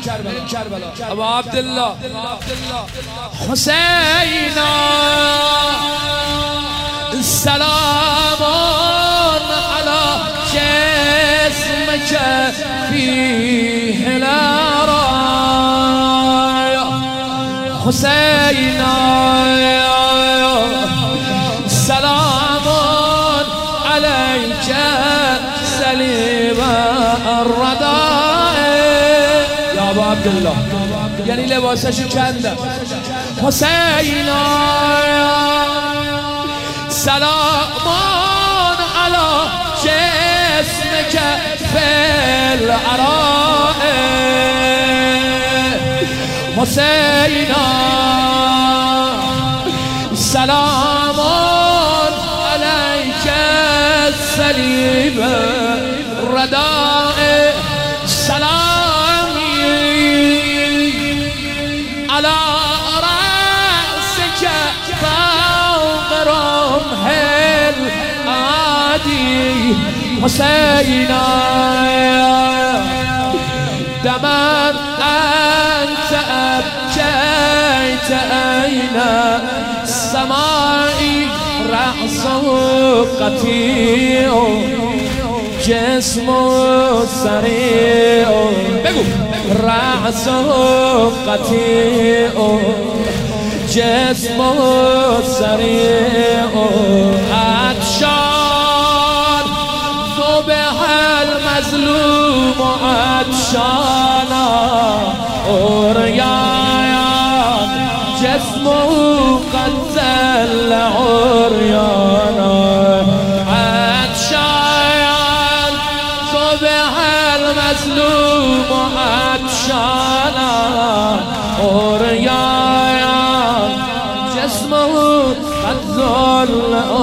ابا عبدالله حسینا سلام على جسمك فيه الراية حسینا سلام عليك سليم الرداء يا ابو عبد الله یعنی لباسشو کنده حسینا سلام على جسمك في العراء حسینا سلام عليك سليم الرداء سلامي على رأسك فوق رمح العادي حسينا دما أنت أبكيت أين السماء رأسه قطيع جسمه سريع رأسه قطيع جسمه سريع عطشان ذبح المظلوم عطشانا عريان جسمه قد ذل عريانا عطشان ذبح المظلوم عطشانا عريان جسمه قد ذل